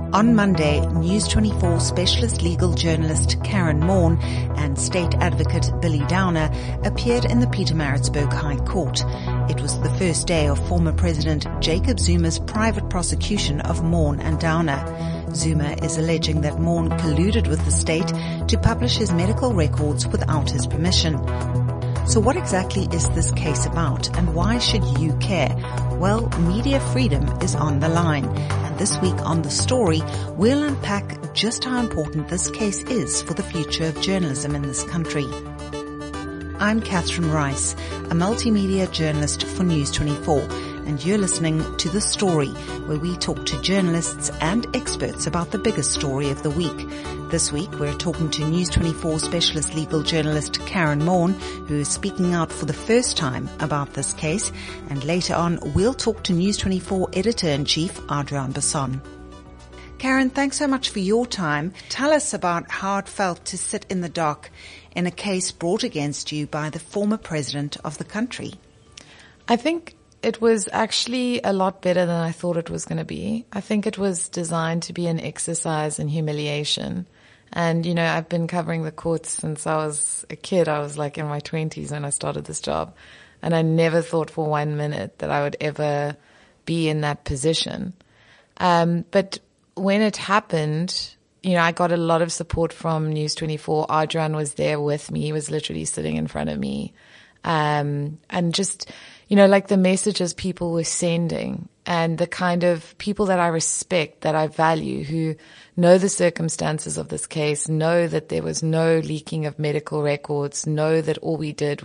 On Monday, News 24 specialist legal journalist Karen Maughan and state advocate Billy Downer appeared in the Pietermaritzburg High Court. It was the first day of former President Jacob Zuma's private prosecution of Maughan and Downer. Zuma is alleging that Maughan colluded with the state to publish his medical records without his permission. So what exactly is this case about, and why should you care? Well, media freedom is on the line. And this week on The Story, we'll unpack just how important this case is for the future of journalism in this country. I'm Catherine Rice, a multimedia journalist for News 24, and you're listening to The Story, where we talk to journalists and experts about the biggest story of the week. This week, we're talking to News 24 specialist legal journalist Karen Maughan, who is speaking out for the first time about this case. And later on, we'll talk to News 24 editor-in-chief Adriaan Basson. Karen, thanks so much for your time. Tell us about how it felt to sit in the dock in a case brought against you by the former president of the country. I think it was actually a lot better than I thought it was going to be. I think it was designed to be an exercise in humiliation. And, you know, I've been covering the courts since I was a kid. I was like in my 20s when I started this job. And I never thought for 1 minute that I would ever be in that position. But when it happened, you know, I got a lot of support from News 24. Adriaan was there with me. He was literally sitting in front of me. And just, you know, like the messages people were sending and the kind of people that I respect, that I value, who know the circumstances of this case, know that there was no leaking of medical records, know that all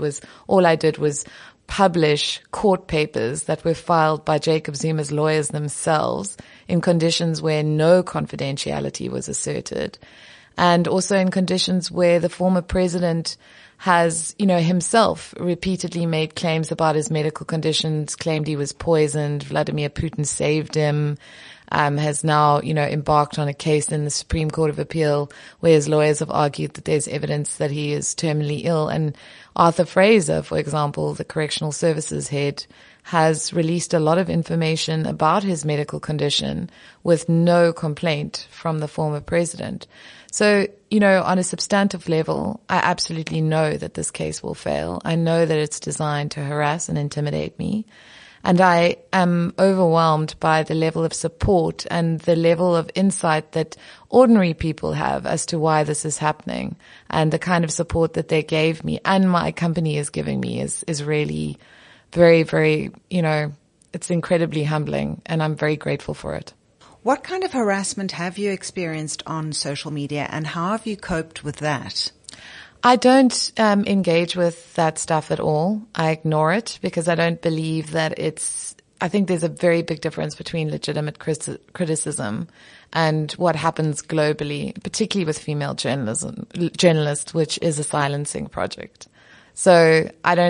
I did was publish court papers that were filed by Jacob Zuma's lawyers themselves in conditions where no confidentiality was asserted, and also in conditions where the former president has, you know, himself repeatedly made claims about his medical conditions, claimed he was poisoned, Vladimir Putin saved him, has now, you know, embarked on a case in the Supreme Court of Appeal where his lawyers have argued that there's evidence that he is terminally ill. And Arthur Fraser, for example, the correctional services head, has released a lot of information about his medical condition with no complaint from the former president. So, you know, on a substantive level, I absolutely know that this case will fail. I know that it's designed to harass and intimidate me. And I am overwhelmed by the level of support and the level of insight that ordinary people have as to why this is happening. And the kind of support that they gave me and my company is giving me is really very, very, you know, it's incredibly humbling, and I'm very grateful for it. What kind of harassment have you experienced on social media, and how have you coped with that? I don't engage with that stuff at all. I ignore it because I don't believe that I think there's a very big difference between legitimate criticism and what happens globally, particularly with female journalists, which is a silencing project. So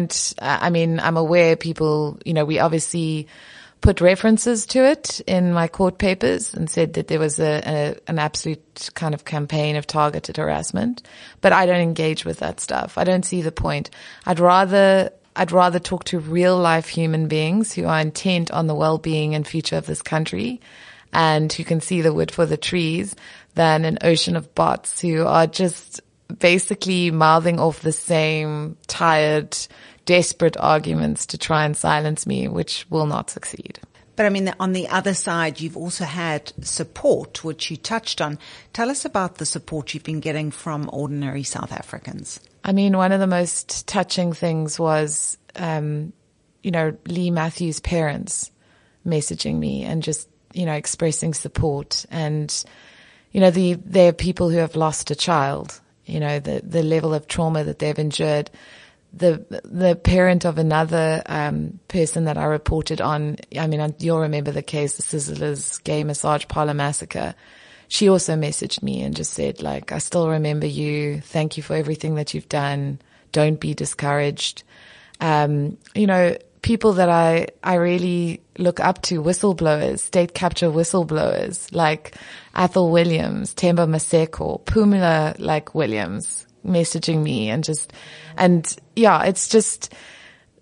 I'm aware people, you know, we obviously put references to it in my court papers and said that there was an absolute kind of campaign of targeted harassment, but I don't engage with that stuff. I don't see the point. I'd rather talk to real life human beings who are intent on the well-being and future of this country and who can see the wood for the trees than an ocean of bots who are just basically mouthing off the same tired, desperate arguments to try and silence me, which will not succeed. But I mean, on the other side, you've also had support, which you touched on. Tell us about the support you've been getting from ordinary South Africans. I mean, one of the most touching things was, you know, Lee Matthews' parents messaging me and just, you know, expressing support. And, you know, there are people who have lost a child, you know, the level of trauma that they've endured. The parent of another person that I reported on, I mean, you'll remember the case, the Sizzlers gay massage parlor massacre. She also messaged me and just said, like, I still remember you. Thank you for everything that you've done. Don't be discouraged. You know, people that I really look up to, whistleblowers, state capture whistleblowers, like Athol Williams, Themba Maseko, Pumila like Williams, messaging me and yeah, it's just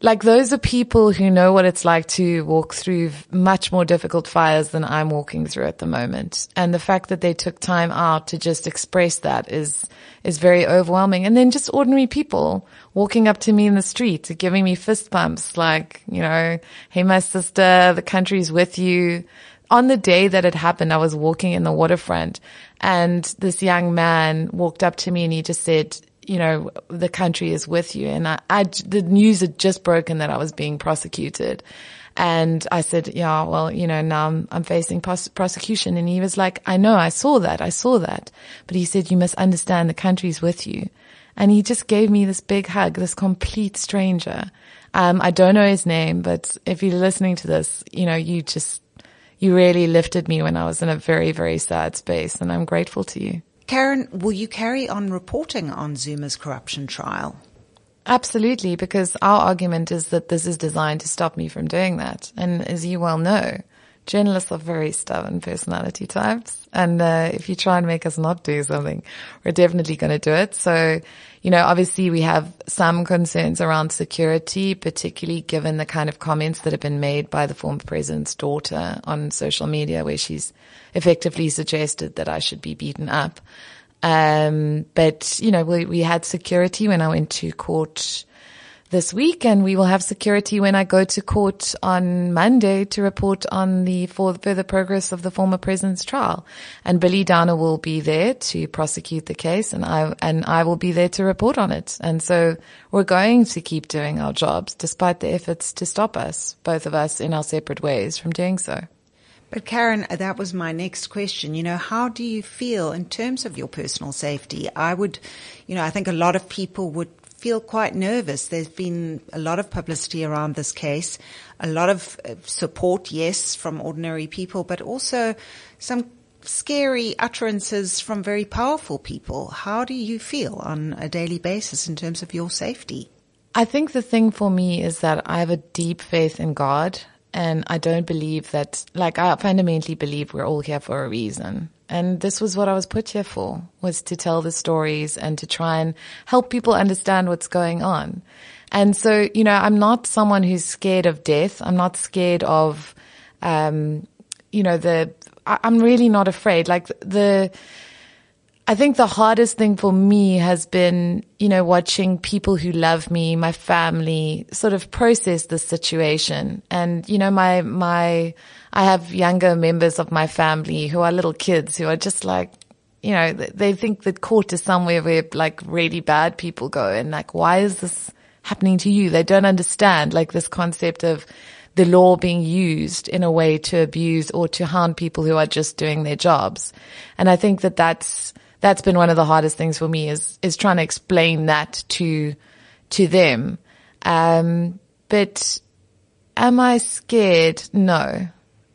like, those are people who know what it's like to walk through much more difficult fires than I'm walking through at the moment. And the fact that they took time out to just express that is very overwhelming. And then just ordinary people walking up to me in the street, giving me fist bumps, like, you know, hey, my sister, the country's with you. On the day that it happened, I was walking in the waterfront, and this young man walked up to me and he just said, you know, the country is with you. And the news had just broken that I was being prosecuted. And I said, yeah, well, you know, now I'm facing prosecution. And he was like, I know, I saw that. But he said, you must understand the country's with you. And he just gave me this big hug, this complete stranger. I don't know his name, but if you're listening to this, you know, you really lifted me when I was in a very, very sad space. And I'm grateful to you. Karen, will you carry on reporting on Zuma's corruption trial? Absolutely, because our argument is that this is designed to stop me from doing that. And as you well know, journalists are very stubborn personality types. And if you try and make us not do something, we're definitely going to do it. So, you know, obviously we have some concerns around security, particularly given the kind of comments that have been made by the former president's daughter on social media, where she's effectively suggested that I should be beaten up. But, you know, we had security when I went to court this week, and we will have security when I go to court on Monday to report on the further progress of the former president's trial. And Billy Downer will be there to prosecute the case, and I will be there to report on it. And so we're going to keep doing our jobs despite the efforts to stop us, both of us in our separate ways, from doing so. But Karen, that was my next question. You know, how do you feel in terms of your personal safety? I think a lot of people would feel quite nervous. There's been a lot of publicity around this case, a lot of support, yes, from ordinary people, but also some scary utterances from very powerful people. How do you feel on a daily basis in terms of your safety? I think the thing for me is that I have a deep faith in God. And I don't believe that, like, I fundamentally believe we're all here for a reason. And this was what I was put here for, was to tell the stories and to try and help people understand what's going on. And so, you know, I'm not someone who's scared of death. I'm not scared of, I'm really not afraid. I think the hardest thing for me has been, you know, watching people who love me, my family, sort of process this situation. And, you know, I have younger members of my family who are little kids who are just like, you know, they think that court is somewhere where, like, really bad people go. And, like, why is this happening to you? They don't understand, like, this concept of the law being used in a way to abuse or to harm people who are just doing their jobs. And I think that that's been one of the hardest things for me, is trying to explain that to them. But am I scared? No.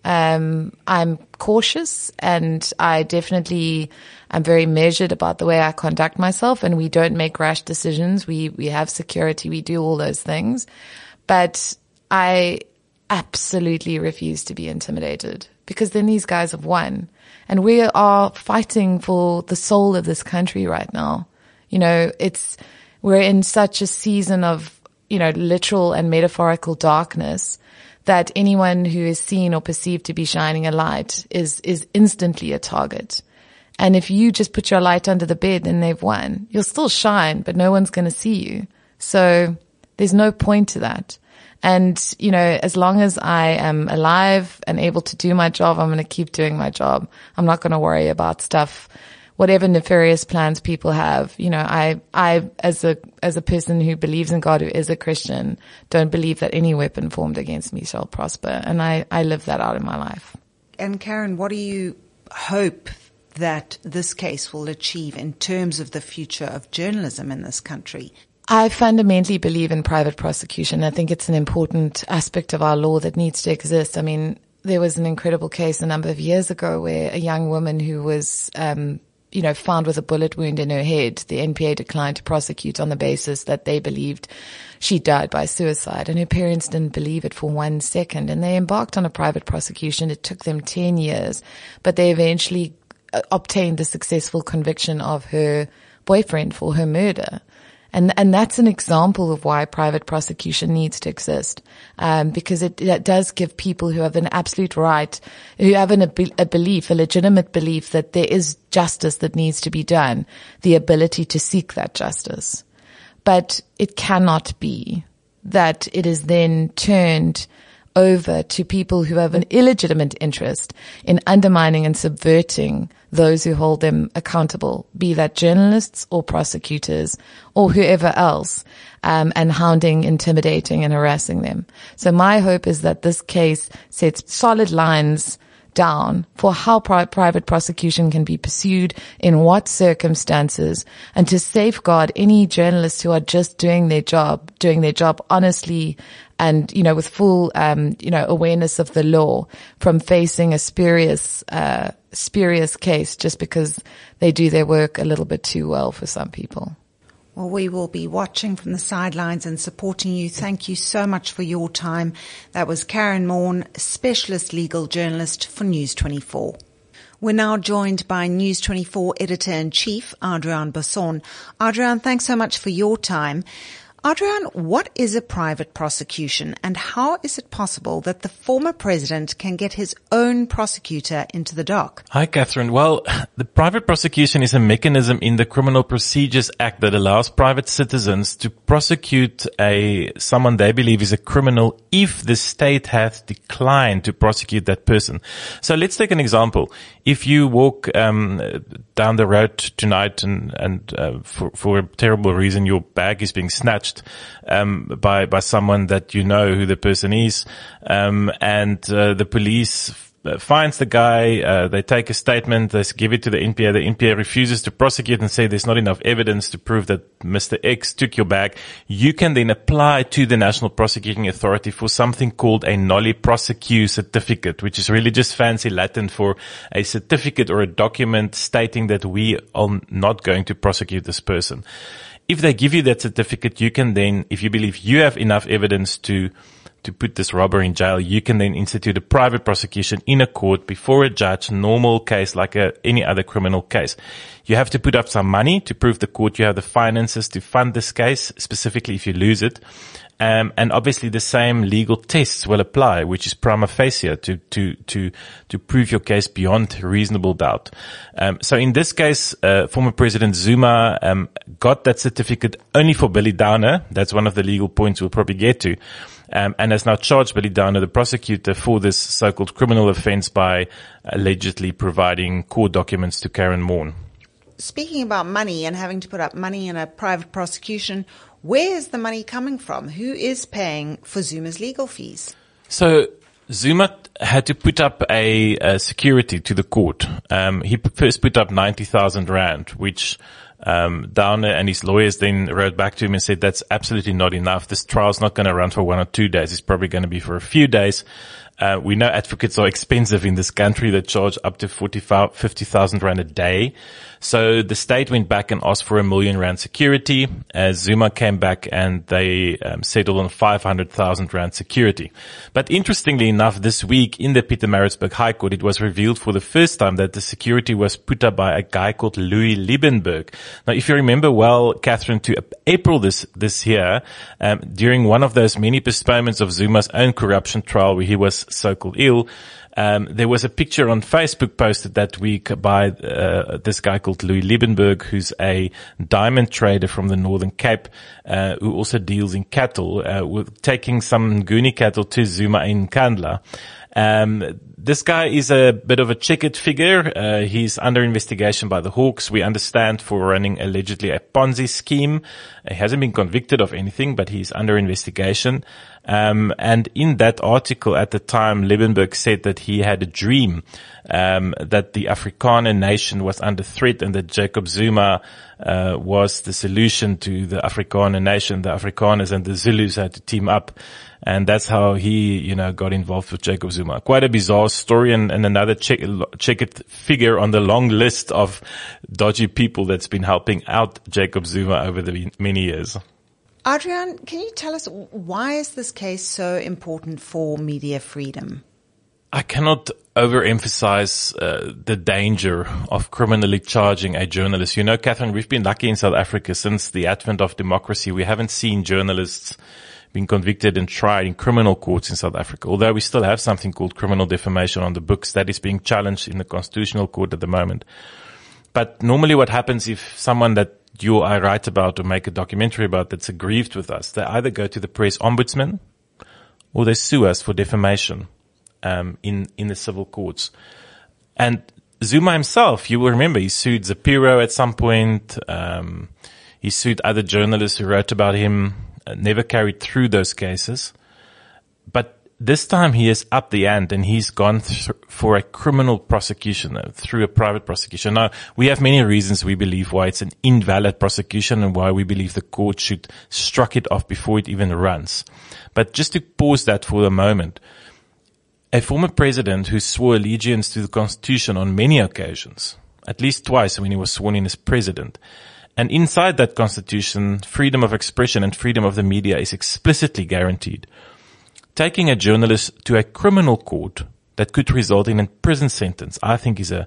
I'm cautious, and I definitely am very measured about the way I conduct myself, and we don't make rash decisions. We have security. We do all those things. But I absolutely refuse to be intimidated, because then these guys have won. And we are fighting for the soul of this country right now. You know, we're in such a season of, you know, literal and metaphorical darkness that anyone who is seen or perceived to be shining a light is instantly a target. And if you just put your light under the bed, then they've won. You'll still shine, but no one's going to see you. So there's no point to that. And, you know, as long as I am alive and able to do my job, I'm going to keep doing my job. I'm not going to worry about stuff, whatever nefarious plans people have. You know, I as a person who believes in God, who is a Christian, don't believe that any weapon formed against me shall prosper. And I live that out in my life. And Karen, what do you hope that this case will achieve in terms of the future of journalism in this country? I fundamentally believe in private prosecution. I think it's an important aspect of our law that needs to exist. I mean, there was an incredible case a number of years ago where a young woman who was, found with a bullet wound in her head, the NPA declined to prosecute on the basis that they believed she died by suicide, and her parents didn't believe it for 1 second, and they embarked on a private prosecution. It took them 10 years, but they eventually obtained the successful conviction of her boyfriend for her murder. And that's an example of why private prosecution needs to exist, because it does give people who have an absolute right, who have a belief, a legitimate belief that there is justice that needs to be done, the ability to seek that justice. But it cannot be that it is then turned over to people who have an illegitimate interest in undermining and subverting those who hold them accountable, be that journalists or prosecutors or whoever else, and hounding, intimidating and harassing them. So my hope is that this case sets solid lines down for how private prosecution can be pursued, in what circumstances, and to safeguard any journalists who are just doing their job honestly and, with full, awareness of the law from facing a spurious case just because they do their work a little bit too well for some people. Well, we will be watching from the sidelines and supporting you. Thank you so much for your time. That was Karen Maughan, specialist legal journalist for News 24. We're now joined by News 24 editor-in-chief, Adriaan Basson. Adriaan, thanks so much for your time. Adriaan, what is a private prosecution and how is it possible that the former president can get his own prosecutor into the dock? Hi, Catherine. Well, the private prosecution is a mechanism in the Criminal Procedures Act that allows private citizens to prosecute someone they believe is a criminal if the state has declined to prosecute that person. So let's take an example. If you walk down the road tonight and for a terrible reason your bag is being snatched by someone that you know who the person is, and the police finds the guy, they take a statement, they give it to the NPA. The NPA refuses to prosecute and say there's not enough evidence to prove that Mr. X took your bag. You can then apply to the National Prosecuting Authority for something called a nolle prosequi certificate, which is really just fancy Latin for a certificate or a document stating that we are not going to prosecute this person. If they give you that certificate, you can then, if you believe you have enough evidence to put this robber in jail, you can then institute a private prosecution in a court before a judge, normal case like any other criminal case. You have to put up some money to prove the court you have the finances to fund this case, specifically if you lose it. And obviously the same legal tests will apply, which is prima facie to prove your case beyond reasonable doubt. So in this case, former President Zuma, got that certificate only for Billy Downer. That's one of the legal points we'll probably get to. And has now charged Billy Downer, the prosecutor, for this so-called criminal offense by allegedly providing court documents to Karen Maughan. Speaking about money and having to put up money in a private prosecution, where is the money coming from? Who is paying for Zuma's legal fees? So Zuma had to put up a security to the court. He first put up 90,000 rand, which Downer and his lawyers then wrote back to him and said that's absolutely not enough. This trial's not going to run for 1 or 2 days. It's probably going to be for a few days. We know advocates are expensive in this country. They charge up to 50,000 rand a day. So the state went back and asked for 1 million rand security. Zuma came back and they settled on 500,000 rand security. But interestingly enough, this week in the Pietermaritzburg High Court, it was revealed for the first time that the security was put up by a guy called Louis Liebenberg. Now, if you remember well, Catherine, to April this year, during one of those many postponements of Zuma's own corruption trial where he was so-called ill, there was a picture on Facebook posted that week by this guy called Louis Liebenberg, who's a diamond trader from the Northern Cape, who also deals in cattle, with taking some Nguni cattle to Zuma in Nkandla. This guy is a bit of a checkered figure. He's under investigation by the Hawks, we understand, for running allegedly a Ponzi scheme. He hasn't been convicted of anything, but he's under investigation. And in that article at the time, Liebenberg said that he had a dream, that the Afrikaner nation was under threat and that Jacob Zuma, was the solution to the Afrikaner nation. The Afrikaners and the Zulus had to team up. And that's how he, got involved with Jacob Zuma. Quite a bizarre story and another checkered figure on the long list of dodgy people that's been helping out Jacob Zuma over the many years. Adriaan, can you tell us why is this case so important for media freedom? I cannot overemphasize the danger of criminally charging a journalist. You know, Catherine, we've been lucky in South Africa since the advent of democracy. We haven't seen journalists being convicted and tried in criminal courts in South Africa, although we still have something called criminal defamation on the books that is being challenged in the Constitutional Court at the moment. But normally what happens if someone that you or I write about or make a documentary about that's aggrieved with us, they either go to the press ombudsman or they sue us for defamation in the civil courts. And Zuma himself, you will remember, he sued Zapiro at some point. He sued other journalists who wrote about him, never carried through those cases. But this time he has upped the ante and he's gone for a criminal prosecution through a private prosecution. Now, we have many reasons we believe why it's an invalid prosecution and why we believe the court should struck it off before it even runs. But just to pause that for a moment, a former president who swore allegiance to the Constitution on many occasions, at least twice when he was sworn in as president, and inside that Constitution, freedom of expression and freedom of the media is explicitly guaranteed. Taking a journalist to a criminal court that could result in a prison sentence, I think is a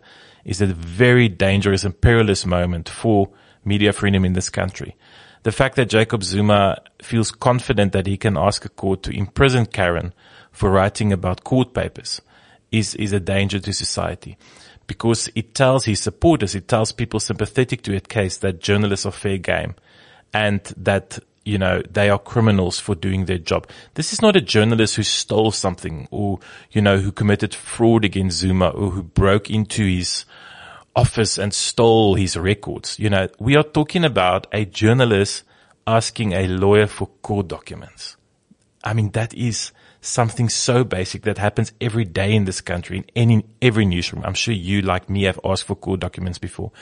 very dangerous and perilous moment for media freedom in this country. The fact that Jacob Zuma feels confident that he can ask a court to imprison Karen for writing about court papers is a danger to society, because it tells his supporters, it tells people sympathetic to a case that journalists are fair game and that, you know, they are criminals for doing their job. This is not a journalist who stole something or, you know, who committed fraud against Zuma or who broke into his office and stole his records. You know, we are talking about a journalist asking a lawyer for court documents. I mean, that is something so basic that happens every day in this country, in every newsroom. I'm sure you, like me, have asked for court documents before.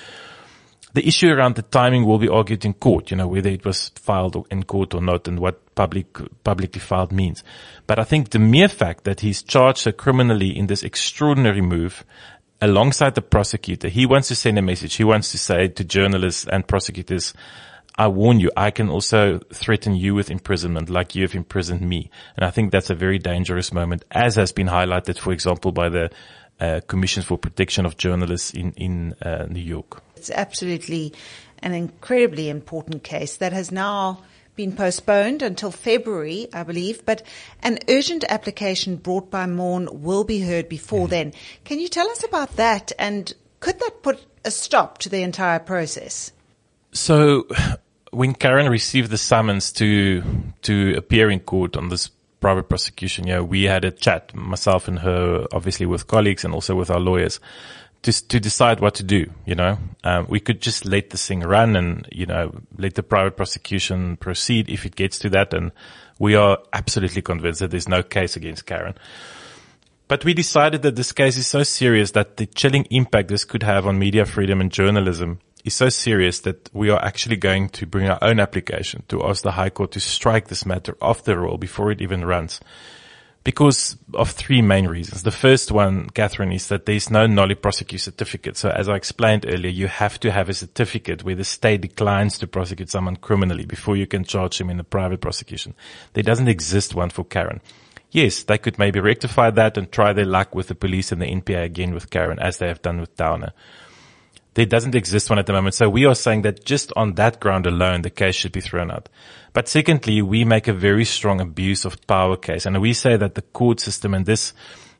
The issue around the timing will be argued in court, you know, whether it was filed in court or not and what publicly filed means. But I think the mere fact that he's charged so criminally in this extraordinary move alongside the prosecutor, he wants to send a message. He wants to say to journalists and prosecutors, I warn you, I can also threaten you with imprisonment like you have imprisoned me. And I think that's a very dangerous moment, as has been highlighted, for example, by the Commission for Protection of Journalists in New York. It's absolutely an incredibly important case that has now been postponed until February, I believe, but an urgent application brought by Maughan will be heard before then. Can you tell us about that, and could that put a stop to the entire process? So when Karen received the summons to appear in court on this private prosecution, you know, we had a chat, myself and her, obviously with colleagues and also with our lawyers, to decide what to do, you know. We could just let this thing run and, you know, let the private prosecution proceed if it gets to that. And we are absolutely convinced that there's no case against Karen. But we decided that this case is so serious that the chilling impact this could have on media freedom and journalism is so serious that we are actually going to bring our own application to ask the High Court to strike this matter off the roll before it even runs. Because of three main reasons. The first one, Catherine, is that there is no nolle prosequi certificate. So as I explained earlier, you have to have a certificate where the state declines to prosecute someone criminally before you can charge him in a private prosecution. There doesn't exist one for Karen. Yes, they could maybe rectify that and try their luck with the police and the NPA again with Karen, as they have done with Downer. There doesn't exist one at the moment. So we are saying that just on that ground alone, the case should be thrown out. But secondly, we make a very strong abuse of power case. And we say that the court system and this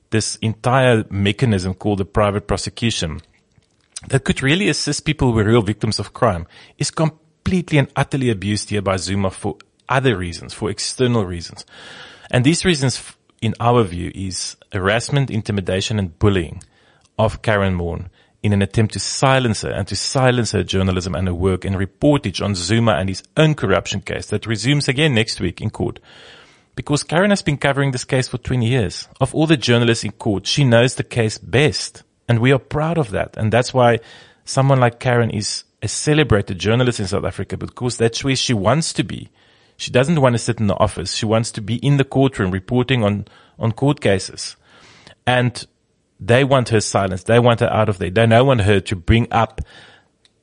entire mechanism called the private prosecution that could really assist people who were real victims of crime is completely and utterly abused here by Zuma for other reasons, for external reasons. And these reasons, in our view, is harassment, intimidation and bullying of Karen Maughan in an attempt to silence her and to silence her journalism and her work and reportage on Zuma and his own corruption case that resumes again next week in court. Because Karen has been covering this case for 20 years. Of all the journalists in court, she knows the case best. And we are proud of that. And that's why someone like Karen is a celebrated journalist in South Africa, because that's where she wants to be. She doesn't want to sit in the office. She wants to be in the courtroom reporting on court cases. And they want her silenced. They want her out of there. They don't want her to bring up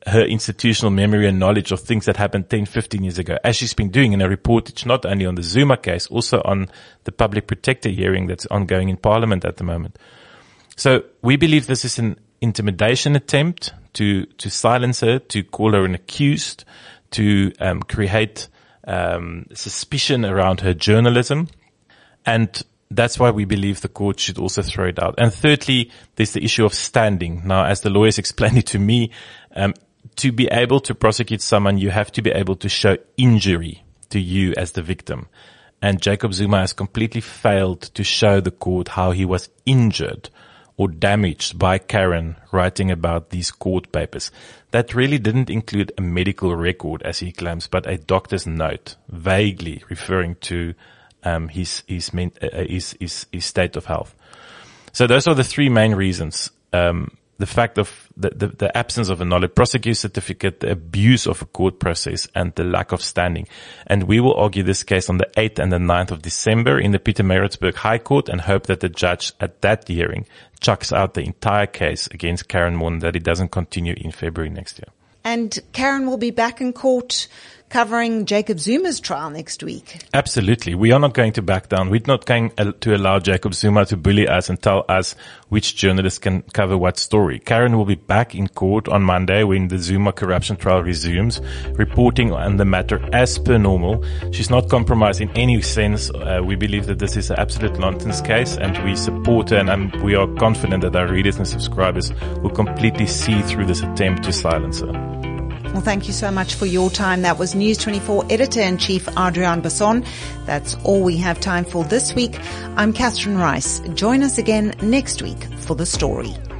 her institutional memory and knowledge of things that happened 10, 15 years ago, as she's been doing in a reportage, not only on the Zuma case, also on the public protector hearing that's ongoing in Parliament at the moment. So we believe this is an intimidation attempt to silence her, to call her an accused, to create suspicion around her journalism. And that's why we believe the court should also throw it out. And thirdly, there's the issue of standing. Now, as the lawyers explained it to me, to be able to prosecute someone, you have to be able to show injury to you as the victim. And Jacob Zuma has completely failed to show the court how he was injured or damaged by Karen writing about these court papers. That really didn't include a medical record, as he claims, but a doctor's note, vaguely referring to his state of health. So those are the three main reasons. The fact of the absence of a knowledge prosecutor certificate, the abuse of a court process, and the lack of standing. And we will argue this case on the 8th and the 9th of December in the Pietermaritzburg High Court, and hope that the judge at that hearing chucks out the entire case against Karen Moon, that it doesn't continue in February next year. And Karen will be back in court covering Jacob Zuma's trial next week. Absolutely. We are not going to back down. We're not going to allow Jacob Zuma to bully us and tell us which journalists can cover what story. Karen will be back in court on Monday when the Zuma corruption trial resumes, reporting on the matter as per normal. She's not compromised in any sense. We believe that this is an absolute nonsense case, and we support her, and we are confident that our readers and subscribers will completely see through this attempt to silence her. Well, thank you so much for your time. That was News 24 Editor-in-Chief Adriaan Basson. That's all we have time for this week. I'm Catherine Rice. Join us again next week for The Story.